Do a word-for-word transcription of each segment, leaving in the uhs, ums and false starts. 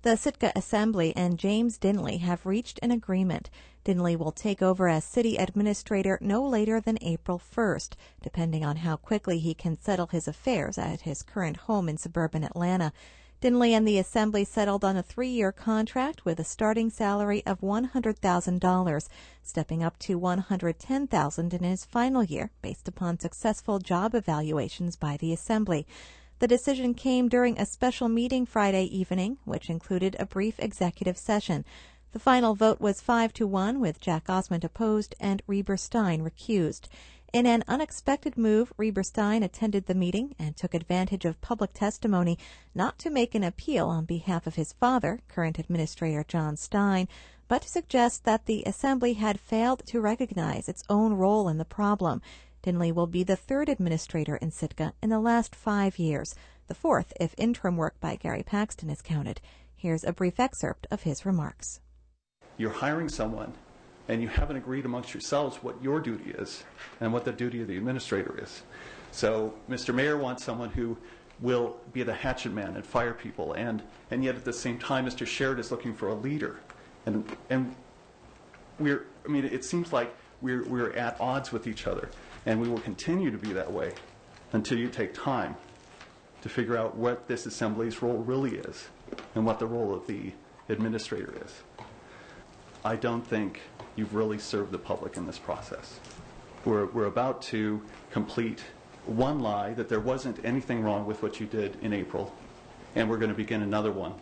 The Sitka Assembly and James Dinley have reached an agreement. Dinley will take over as city administrator no later than April first, depending on how quickly he can settle his affairs at his current home in suburban Atlanta. Dinley and the Assembly settled on a three-year contract with a starting salary of one hundred thousand dollars, stepping up to one hundred ten thousand dollars in his final year, based upon successful job evaluations by the Assembly. The decision came during a special meeting Friday evening, which included a brief executive session. The final vote was five to one, with Jack Osmond opposed and Reber Stein recused. In an unexpected move, Reber Stein attended the meeting and took advantage of public testimony not to make an appeal on behalf of his father, current Administrator John Stein, but to suggest that the Assembly had failed to recognize its own role in the problem. Dinley will be the third administrator in Sitka in the last five years, the fourth if interim work by Gary Paxton is counted. Here's a brief excerpt of his remarks. You're hiring someone, and you haven't agreed amongst yourselves what your duty is and what the duty of the administrator is. So Mister Mayor wants someone who will be the hatchet man and fire people, and, and yet at the same time Mister Sherrod is looking for a leader. And, and we're, I mean, it seems like we're, we're at odds with each other. And we will continue to be that way until you take time to figure out what this Assembly's role really is and what the role of the administrator is. I don't think you've really served the public in this process. We're, we're about to complete one lie that there wasn't anything wrong with what you did in April, and we're going to begin another one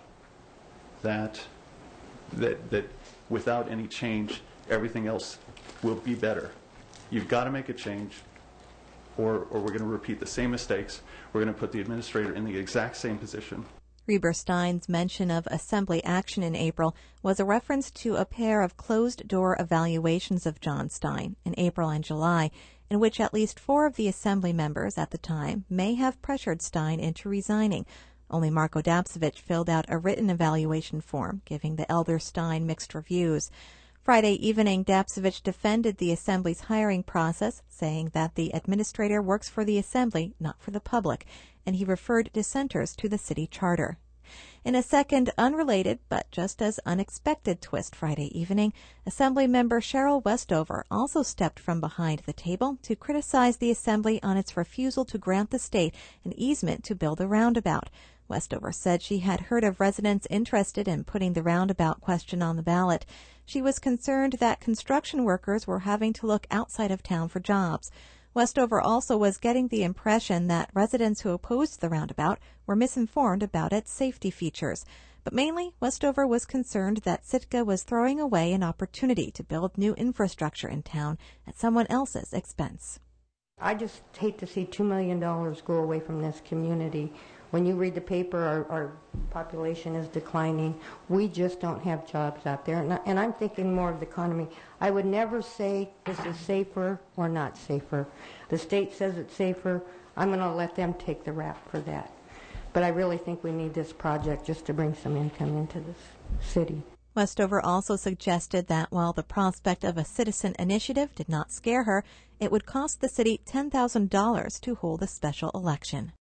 that, that, that without any change, everything else will be better. You've got to make a change, or, or we're going to repeat the same mistakes. We're going to put the administrator in the exact same position. Reber Stein's mention of Assembly action in April was a reference to a pair of closed-door evaluations of John Stein in April and July, in which at least four of the Assembly members at the time may have pressured Stein into resigning. Only Marko Dapcevich filled out a written evaluation form, giving the elder Stein mixed reviews. Friday evening, Dapcevich defended the Assembly's hiring process, saying that the administrator works for the Assembly, not for the public, and he referred dissenters to the city charter. In a second, unrelated but just as unexpected twist Friday evening, Assembly member Cheryl Westover also stepped from behind the table to criticize the Assembly on its refusal to grant the state an easement to build a roundabout. Westover said she had heard of residents interested in putting the roundabout question on the ballot. She was concerned that construction workers were having to look outside of town for jobs. Westover also was getting the impression that residents who opposed the roundabout were misinformed about its safety features. But mainly, Westover was concerned that Sitka was throwing away an opportunity to build new infrastructure in town at someone else's expense. I just hate to see two million dollars go away from this community. When you read the paper, our, our population is declining. We just don't have jobs out there. And, I, and I'm thinking more of the economy. I would never say this is safer or not safer. The state says it's safer. I'm going to let them take the rap for that. But I really think we need this project just to bring some income into this city. Westover also suggested that while the prospect of a citizen initiative did not scare her, it would cost the city ten thousand dollars to hold a special election.